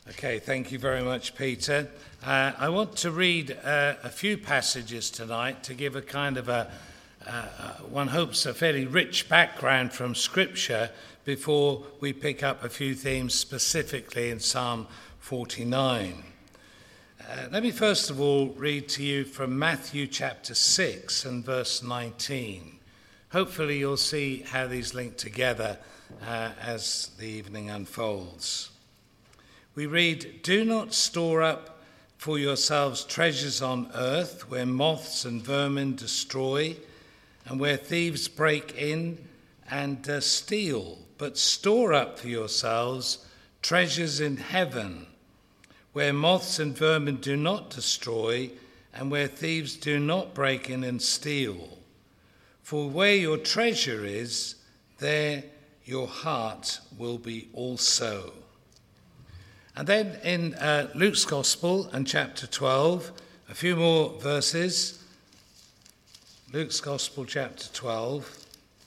Okay, thank you very much, Peter. I want to read a few passages tonight to give a kind of one hopes, a fairly rich background from Scripture before we pick up a few themes specifically in Psalm 49. Let me first of all read to you from Matthew chapter 6 and verse 19. Hopefully you'll see how these link together as the evening unfolds. We read, "Do not store up for yourselves treasures on earth, where moths and vermin destroy, and where thieves break in and steal. But store up for yourselves treasures in heaven, where moths and vermin do not destroy, and where thieves do not break in and steal. For where your treasure is, there your heart will be also." And then in Luke's Gospel and chapter 12, a few more verses. Luke's Gospel, chapter 12.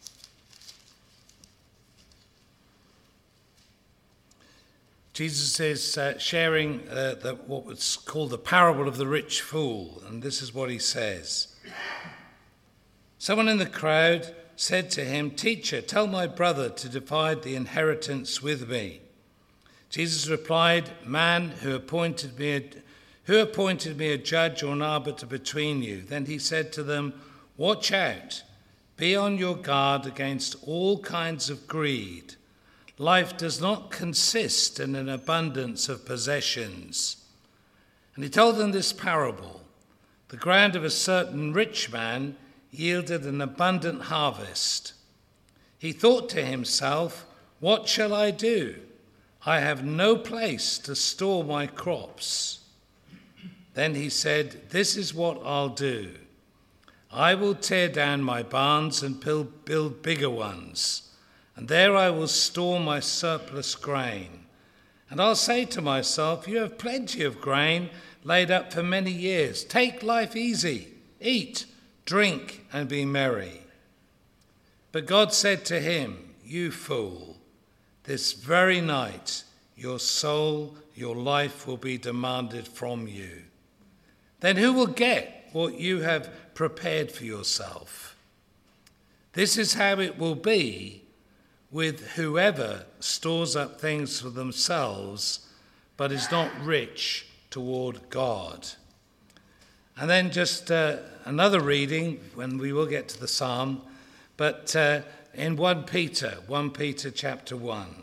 Jesus is sharing what was called the parable of the rich fool, and this is what he says. Someone in the crowd said to him, "Teacher, tell my brother to divide the inheritance with me." Jesus replied, "Man, who appointed me a judge or an arbiter between you?" Then he said to them, "Watch out, be on your guard against all kinds of greed. Life does not consist in an abundance of possessions." And he told them this parable. The ground of a certain rich man yielded an abundant harvest. He thought to himself, "What shall I do? I have no place to store my crops." Then he said, "This is what I'll do. I will tear down my barns and build bigger ones, and there I will store my surplus grain. And I'll say to myself, you have plenty of grain laid up for many years. Take life easy, eat, drink, and be merry." But God said to him, "You fool, this very night your soul, your life will be demanded from you. Then who will get what you have prepared for yourself? This is how it will be with whoever stores up things for themselves, but is not rich toward God." And then just another reading, when we will get to the psalm, but in 1 Peter chapter 1.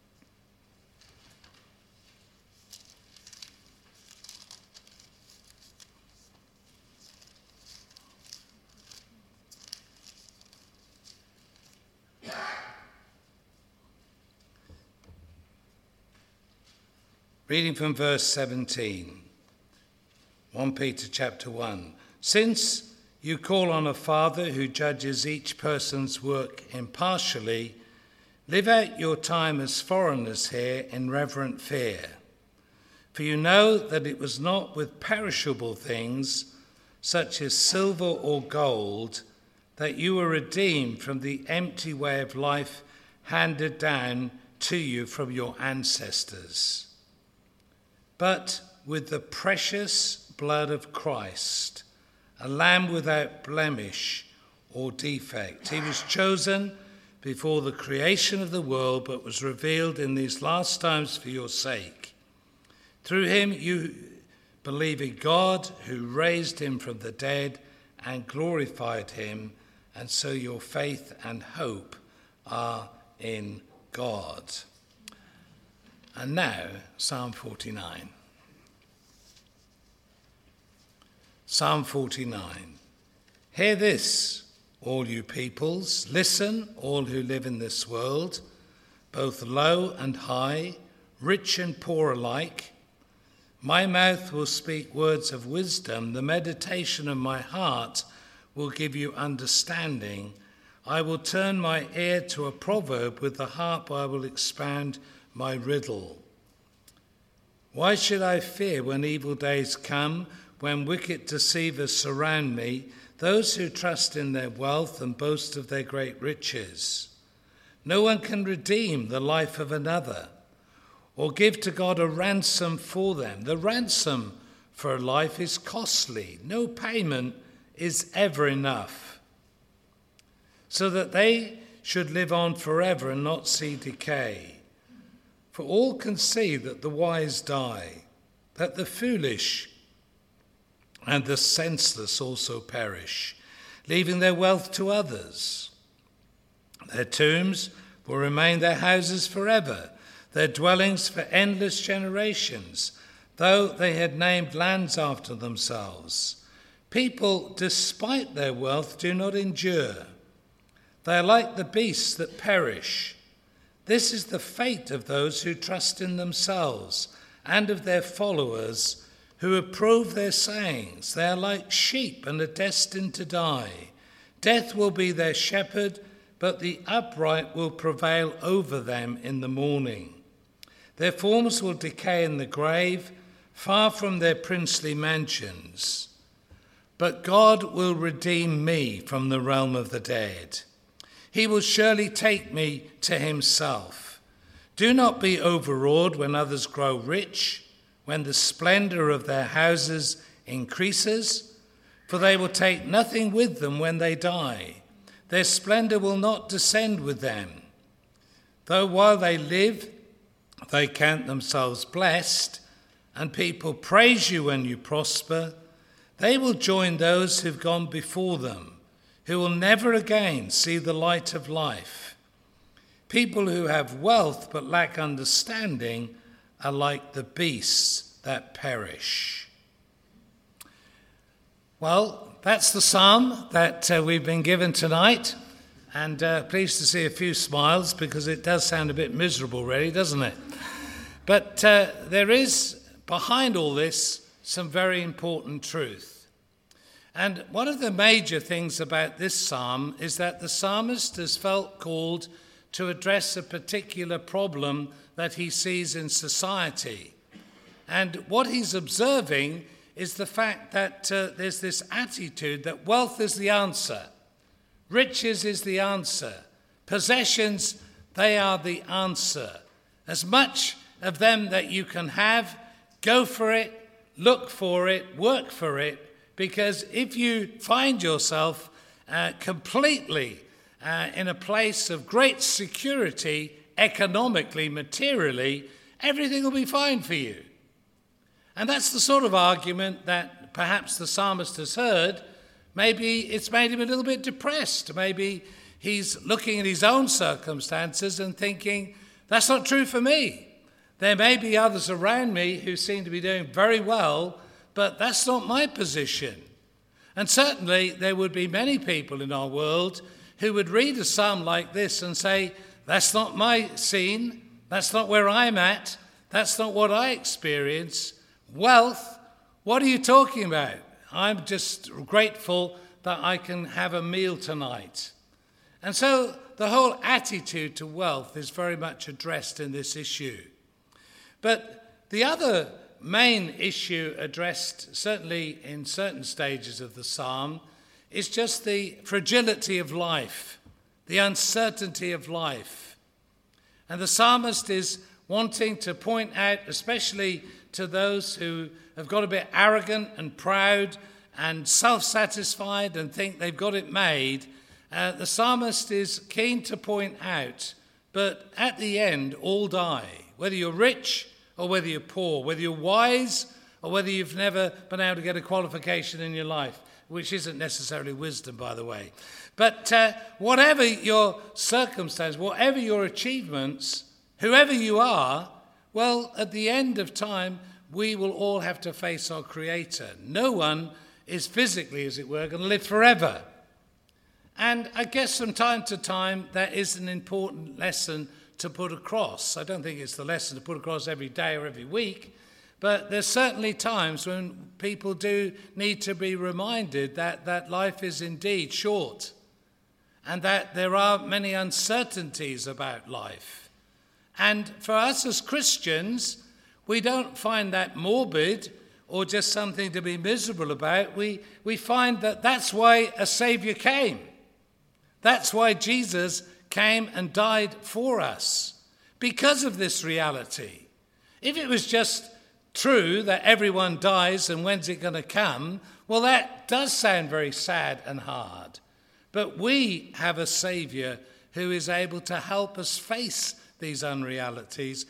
Reading from verse 17, 1 Peter chapter 1. "Since you call on a Father who judges each person's work impartially, live out your time as foreigners here in reverent fear. For you know that it was not with perishable things, such as silver or gold, that you were redeemed from the empty way of life handed down to you from your ancestors, but with the precious blood of Christ, a lamb without blemish or defect. He was chosen before the creation of the world, but was revealed in these last times for your sake. Through him you believe in God, who raised him from the dead and glorified him, and so your faith and hope are in God." And now, Psalm 49. Psalm 49. "Hear this, all you peoples. Listen, all who live in this world, both low and high, rich and poor alike. My mouth will speak words of wisdom. The meditation of my heart will give you understanding. I will turn my ear to a proverb. With the harp I will expound my riddle. Why should I fear when evil days come, when wicked deceivers surround me, those who trust in their wealth and boast of their great riches? No one can redeem the life of another or give to God a ransom for them. The ransom for a life is costly. No payment is ever enough, so that they should live on forever and not see decay. For all can see that the wise die, that the foolish and the senseless also perish, leaving their wealth to others. Their tombs will remain their houses forever, their dwellings for endless generations, though they had named lands after themselves. People, despite their wealth, do not endure. They are like the beasts that perish. This is the fate of those who trust in themselves and of their followers who approve their sayings. They are like sheep and are destined to die. Death will be their shepherd, but the upright will prevail over them in the morning. Their forms will decay in the grave, far from their princely mansions. But God will redeem me from the realm of the dead. He will surely take me to himself. Do not be overawed when others grow rich, when the splendor of their houses increases, for they will take nothing with them when they die. Their splendor will not descend with them. Though while they live, they count themselves blessed, and people praise you when you prosper, they will join those who've gone before them, who will never again see the light of life. People who have wealth but lack understanding are like the beasts that perish. Well, that's the psalm that we've been given tonight, and pleased to see a few smiles, because it does sound a bit miserable, really, doesn't it? But there is, behind all this, some very important truth. And one of the major things about this psalm is that the psalmist has felt called to address a particular problem that he sees in society. And what he's observing is the fact that there's this attitude that wealth is the answer, riches is the answer, possessions, they are the answer. As much of them that you can have, go for it, look for it, work for it, because if you find yourself completely in a place of great security, economically, materially, everything will be fine for you. And that's the sort of argument that perhaps the psalmist has heard. Maybe it's made him a little bit depressed. Maybe he's looking at his own circumstances and thinking, that's not true for me. There may be others around me who seem to be doing very well, but that's not my position. And certainly there would be many people in our world who would read a psalm like this and say, that's not my scene, that's not where I'm at, that's not what I experience. Wealth, what are you talking about? I'm just grateful that I can have a meal tonight. And so the whole attitude to wealth is very much addressed in this issue. But the other main issue addressed, certainly in certain stages of the psalm, is just the fragility of life, the uncertainty of life. And the psalmist is wanting to point out, especially to those who have got a bit arrogant and proud and self-satisfied and think they've got it made, the psalmist is keen to point out, but at the end, all die. Whether you're rich or whether you're poor, whether you're wise or whether you've never been able to get a qualification in your life, which isn't necessarily wisdom, by the way. But whatever your circumstance, whatever your achievements, whoever you are, well, at the end of time, we will all have to face our Creator. No one is physically, as it were, going to live forever. And I guess from time to time, that is an important lesson to put across. I don't think it's the lesson to put across every day or every week, but there's certainly times when people do need to be reminded that life is indeed short and that there are many uncertainties about life. And for us as Christians, we don't find that morbid or just something to be miserable about. We find that that's why a Saviour came. That's why Jesus came and died for us, because of this reality. If it was just true that everyone dies and when's it going to come, well, that does sound very sad and hard. But we have a Saviour who is able to help us face these realities.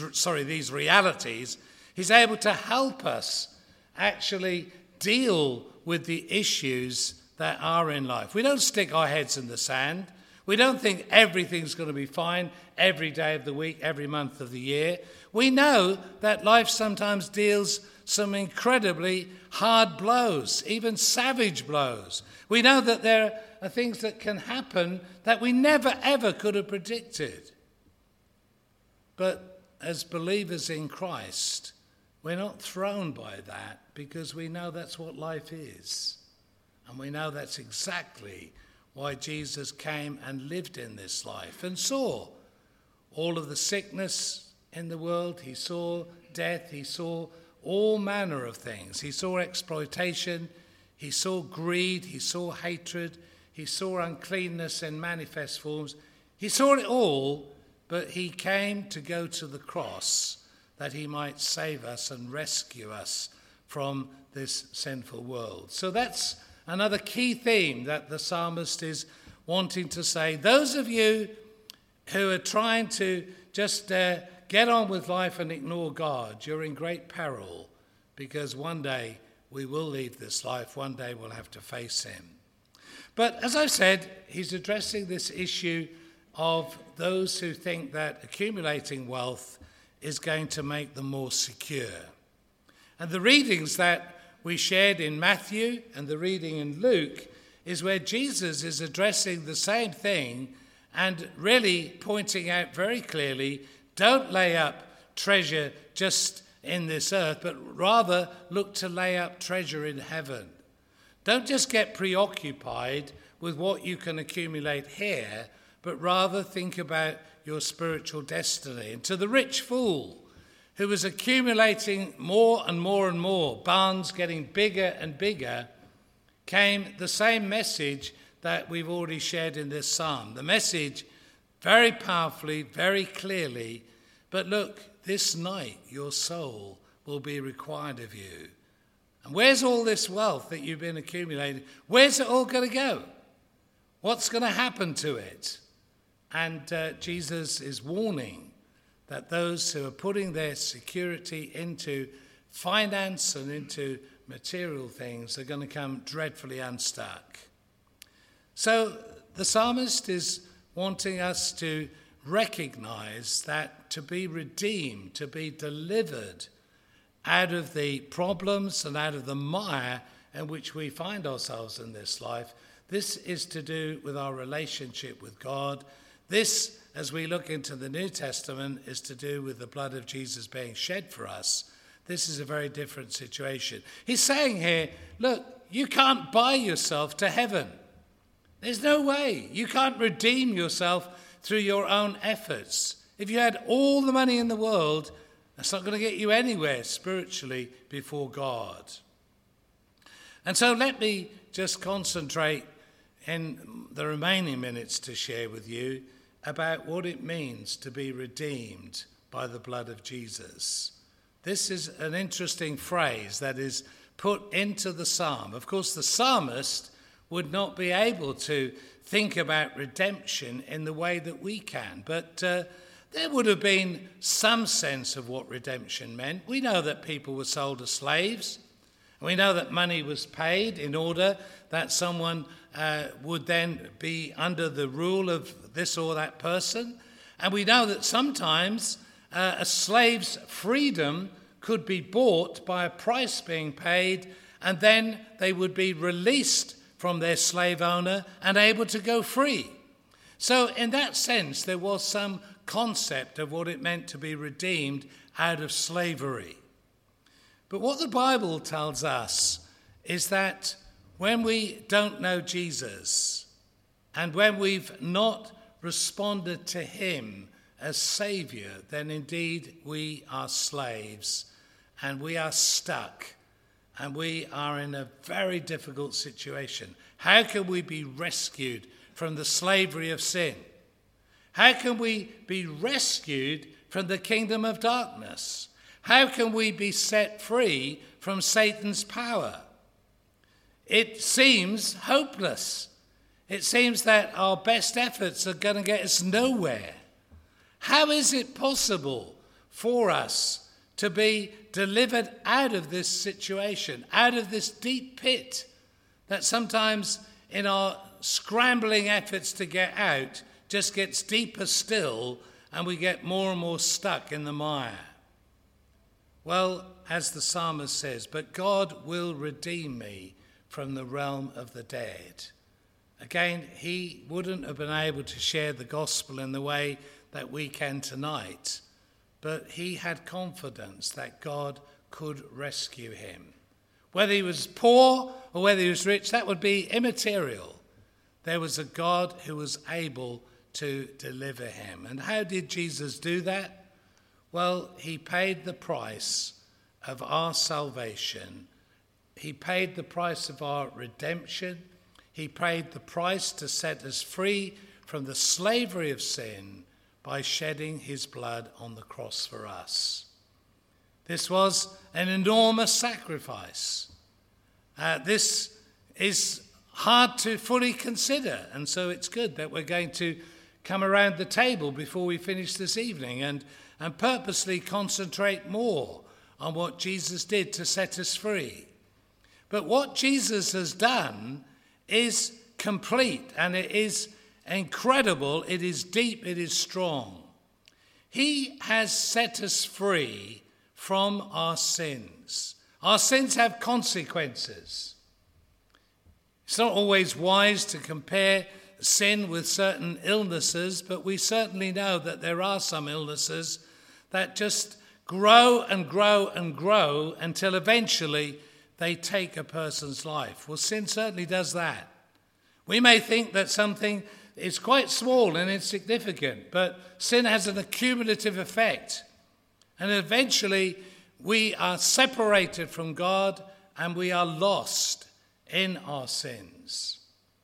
He's able to help us actually deal with the issues that are in life. We don't stick our heads in the sand. We don't think everything's going to be fine every day of the week, every month of the year. We know that life sometimes deals some incredibly hard blows, even savage blows. We know that there are things that can happen that we never ever could have predicted. But as believers in Christ, we're not thrown by that because we know that's what life is. And we know that's exactly why Jesus came and lived in this life and saw all of the sickness in the world. He saw death. He saw all manner of things. He saw exploitation. He saw greed. He saw hatred. He saw uncleanness in manifest forms. He saw it all, but he came to go to the cross that he might save us and rescue us from this sinful world. So that's another key theme that the psalmist is wanting to say. Those of you who are trying to just get on with life and ignore God, you're in great peril, because one day we will leave this life. One day we'll have to face him. But as I've said, he's addressing this issue of those who think that accumulating wealth is going to make them more secure. And the readings that we shared in Matthew and the reading in Luke is where Jesus is addressing the same thing and really pointing out very clearly, don't lay up treasure just in this earth, but rather look to lay up treasure in heaven. Don't just get preoccupied with what you can accumulate here, but rather think about your spiritual destiny. And to the rich fool who was accumulating more and more and more, barns getting bigger and bigger, came the same message that we've already shared in this psalm. The message very powerfully, very clearly, but look, this night your soul will be required of you. And where's all this wealth that you've been accumulating? Where's it all going to go? What's going to happen to it? And Jesus is warning that those who are putting their security into finance and into material things are going to come dreadfully unstuck. So the psalmist is wanting us to recognize that to be redeemed, to be delivered out of the problems and out of the mire in which we find ourselves in this life, this is to do with our relationship with God. This, as we look into the New Testament, is to do with the blood of Jesus being shed for us. This is a very different situation. He's saying here, look, you can't buy yourself to heaven. There's no way. You can't redeem yourself through your own efforts. If you had all the money in the world, that's not going to get you anywhere spiritually before God. And so let me just concentrate in the remaining minutes to share with you about what it means to be redeemed by the blood of Jesus. This is an interesting phrase that is put into the psalm. Of course, the psalmist would not be able to think about redemption in the way that we can, but there would have been some sense of what redemption meant. We know that people were sold as slaves. We know that money was paid in order that someone would then be under the rule of this or that person. And we know that sometimes a slave's freedom could be bought by a price being paid, and then they would be released from their slave owner and able to go free. So in that sense, there was some concept of what it meant to be redeemed out of slavery. But what the Bible tells us is that when we don't know Jesus and when we've not responded to him as Saviour, then indeed we are slaves and we are stuck and we are in a very difficult situation. How can we be rescued from the slavery of sin? How can we be rescued from the kingdom of darkness? How can we be set free from Satan's power? It seems hopeless. It seems that our best efforts are going to get us nowhere. How is it possible for us to be delivered out of this situation, out of this deep pit that sometimes in our scrambling efforts to get out just gets deeper still and we get more and more stuck in the mire? Well, as the psalmist says, but God will redeem me from the realm of the dead. Again, he wouldn't have been able to share the gospel in the way that we can tonight, but he had confidence that God could rescue him. Whether he was poor or whether he was rich, that would be immaterial. There was a God who was able to deliver him. And how did Jesus do that? Well, he paid the price of our salvation. He paid the price of our redemption. He paid the price to set us free from the slavery of sin by shedding his blood on the cross for us. This was an enormous sacrifice. This is hard to fully consider, and so it's good that we're going to come around the table before we finish this evening and purposely concentrate more on what Jesus did to set us free. But what Jesus has done is complete, and it is incredible, it is deep, it is strong. He has set us free from our sins. Our sins have consequences. It's not always wise to compare sin with certain illnesses, but we certainly know that there are some illnesses that just grow and grow and grow until eventually they take a person's life. Well, sin certainly does that. We may think that something is quite small and insignificant, but sin has an accumulative effect. And eventually we are separated from God and we are lost in our sins.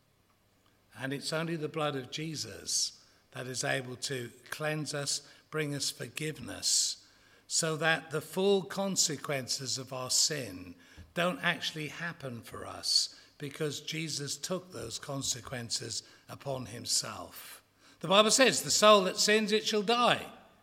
And it's only the blood of Jesus that is able to cleanse us, bring us forgiveness, so that the full consequences of our sin don't actually happen for us, because Jesus took those consequences upon himself. The Bible says, the soul that sins, it shall die.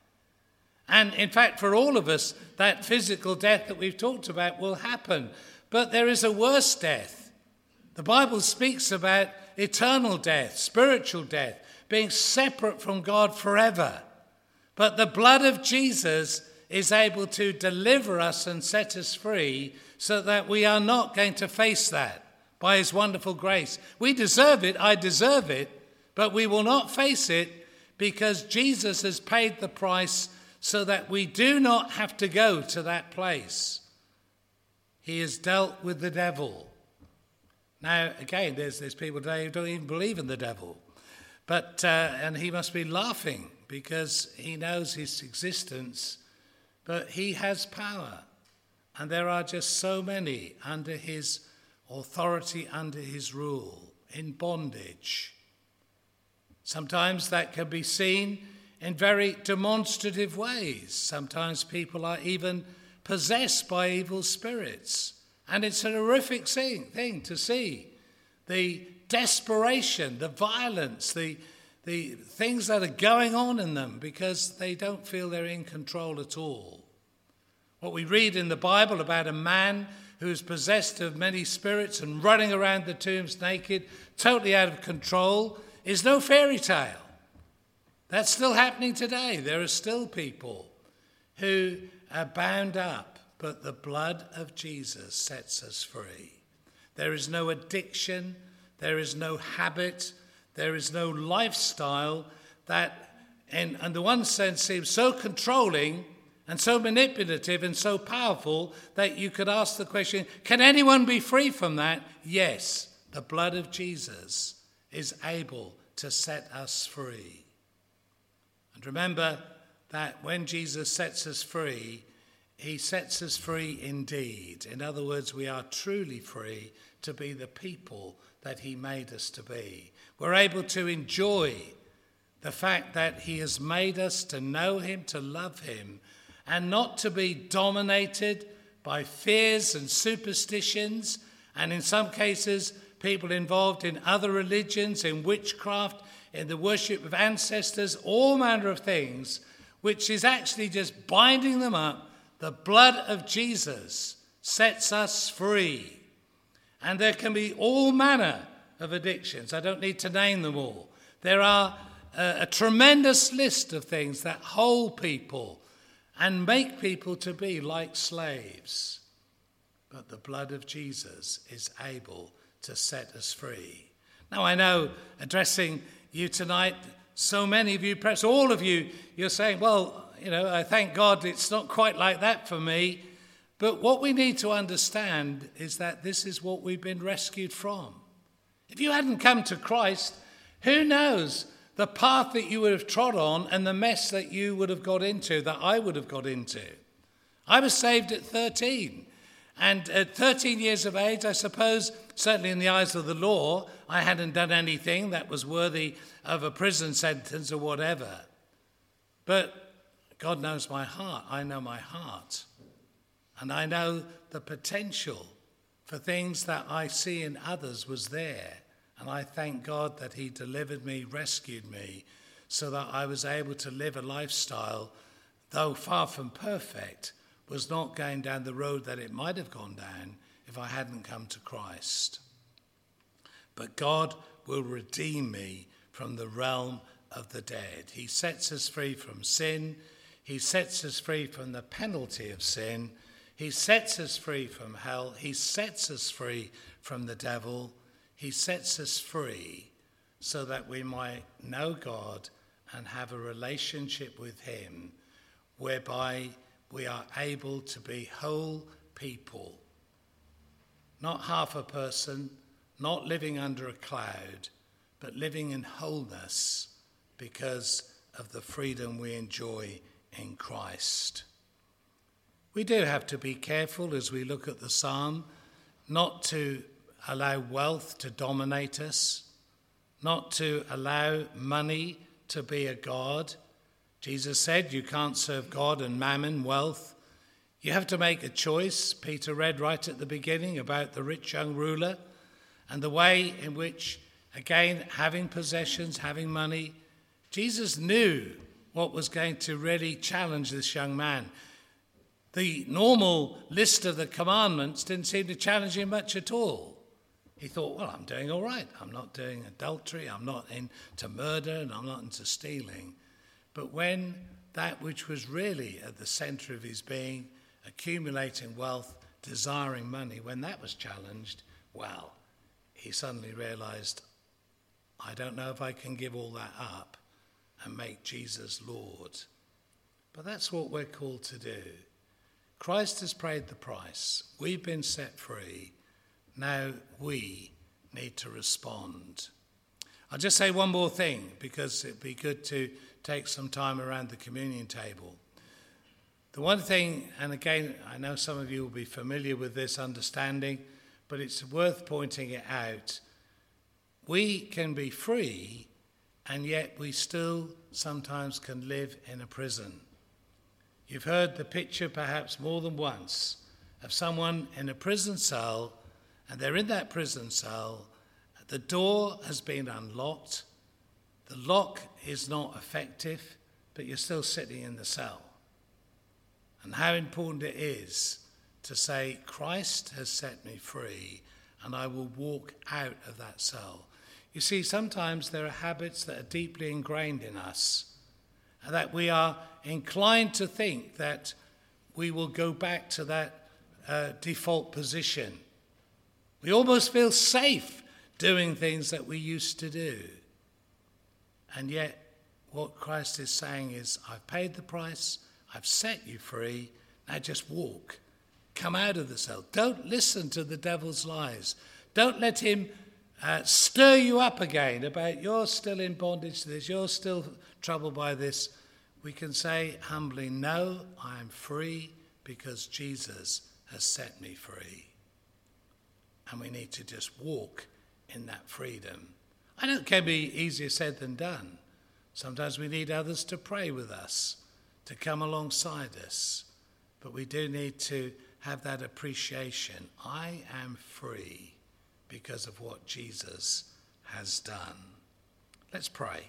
And in fact, for all of us, that physical death that we've talked about will happen. But there is a worse death. The Bible speaks about eternal death, spiritual death, being separate from God forever. But the blood of Jesus is able to deliver us and set us free so that we are not going to face that by his wonderful grace. We deserve it, I deserve it, but we will not face it because Jesus has paid the price so that we do not have to go to that place. He has dealt with the devil. Now, again, there's people today who don't even believe in the devil. But and he must be laughing because he knows his existence, but he has power. And there are just so many under his authority, under his rule, in bondage. Sometimes that can be seen in very demonstrative ways. Sometimes people are even possessed by evil spirits. And it's an horrific thing to see. The desperation, the violence, the things that are going on in them because they don't feel they're in control at all. What we read in the Bible about a man who is possessed of many spirits and running around the tombs naked, totally out of control, is no fairy tale. That's still happening today. There are still people who are bound up, but the blood of Jesus sets us free. There is no addiction, there is no habit, there is no lifestyle that, in the one sense, seems so controlling and so manipulative and so powerful that you could ask the question, can anyone be free from that? Yes, the blood of Jesus is able to set us free. And remember that when Jesus sets us free, he sets us free indeed. In other words, we are truly free to be the people that he made us to be. We're able to enjoy the fact that he has made us to know him, to love him, and not to be dominated by fears and superstitions, and in some cases, people involved in other religions, in witchcraft, in the worship of ancestors, all manner of things, which is actually just binding them up. The blood of Jesus sets us free. And there can be all manner of addictions. I don't need to name them all. There are a tremendous list of things that hold people and make people to be like slaves. But the blood of Jesus is able to set us free. Now, I know, addressing you tonight, so many of you, perhaps all of you, you're saying, well, I thank God it's not quite like that for me. But what we need to understand is that this is what we've been rescued from. If you hadn't come to Christ, who knows the path that you would have trod on and the mess that you would have got into, that I would have got into. I was saved at 13. And at 13 years of age, I suppose, certainly in the eyes of the law, I hadn't done anything that was worthy of a prison sentence or whatever. But God knows my heart. I know my heart. And I know the potential for things that I see in others was there. And I thank God that he delivered me, rescued me, so that I was able to live a lifestyle, though far from perfect, was not going down the road that it might have gone down if I hadn't come to Christ. But God will redeem me from the realm of the dead. He sets us free from sin. He sets us free from the penalty of sin. He sets us free from hell. He sets us free from the devil. He sets us free so that we might know God and have a relationship with him, whereby we are able to be whole people. Not half a person, not living under a cloud, but living in wholeness because of the freedom we enjoy in Christ. We do have to be careful as we look at the psalm, not to allow wealth to dominate us, not to allow money to be a god. Jesus said you can't serve God and mammon, wealth. You have to make a choice. Peter read right at the beginning about the rich young ruler and the way in which, again, having possessions, having money, Jesus knew what was going to really challenge this young man. The normal list of the commandments didn't seem to challenge him much at all. He thought, well, I'm doing all right. I'm not doing adultery. I'm not into murder, and I'm not into stealing. But when that which was really at the center of his being, accumulating wealth, desiring money, when that was challenged, well, he suddenly realized, I don't know if I can give all that up and make Jesus Lord. But that's what we're called to do. Christ has paid the price. We've been set free. Now we need to respond. I'll just say one more thing, because it'd be good to take some time around the communion table. The one thing, and again, I know some of you will be familiar with this understanding, but it's worth pointing it out. We can be free, and yet we still sometimes can live in a prison. You've heard the picture perhaps more than once of someone in a prison cell, and they're in that prison cell. The door has been unlocked. The lock is not effective, but you're still sitting in the cell. And how important it is to say, Christ has set me free, and I will walk out of that cell. You see, sometimes there are habits that are deeply ingrained in us, and that we are inclined to think that we will go back to that default position. We almost feel safe doing things that we used to do. And yet, what Christ is saying is, I've paid the price, I've set you free, now just walk. Come out of the cell. Don't listen to the devil's lies. Don't let him stir you up again about you're still in bondage to this, you're still troubled by this. We can say humbly, no, I am free because Jesus has set me free. And we need to just walk in that freedom. I know it can be easier said than done. Sometimes we need others to pray with us, to come alongside us, but we do need to have that appreciation. I am free because of what Jesus has done. Let's pray.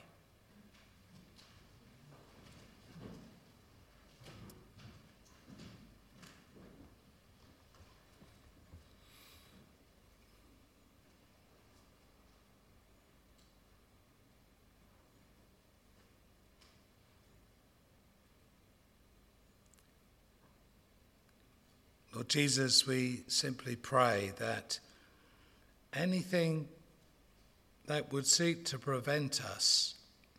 Lord Jesus, we simply pray that anything that would seek to prevent us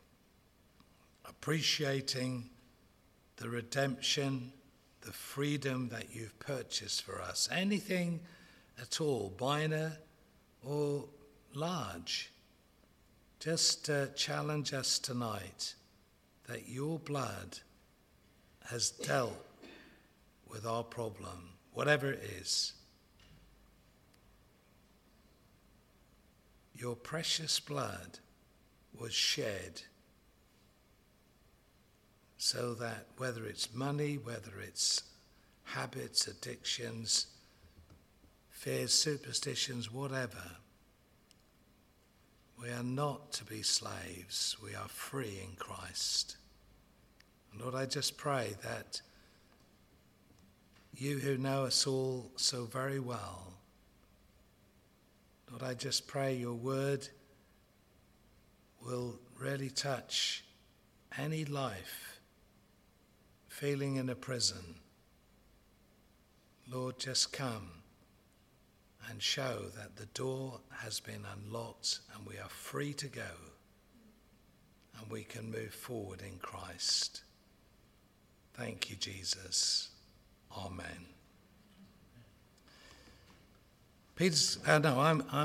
appreciating the redemption, the freedom that you've purchased for us, anything at all, minor or large, just challenge us tonight that your blood has dealt with our problem, whatever it is. Your precious blood was shed so that whether it's money, whether it's habits, addictions, fears, superstitions, whatever, we are not to be slaves. We are free in Christ. And Lord, I just pray that you who know us all so very well, Lord, I just pray your word will really touch any life feeling in a prison. Lord, just come and show that the door has been unlocked and we are free to go and we can move forward in Christ. Thank you, Jesus. Amen. I'm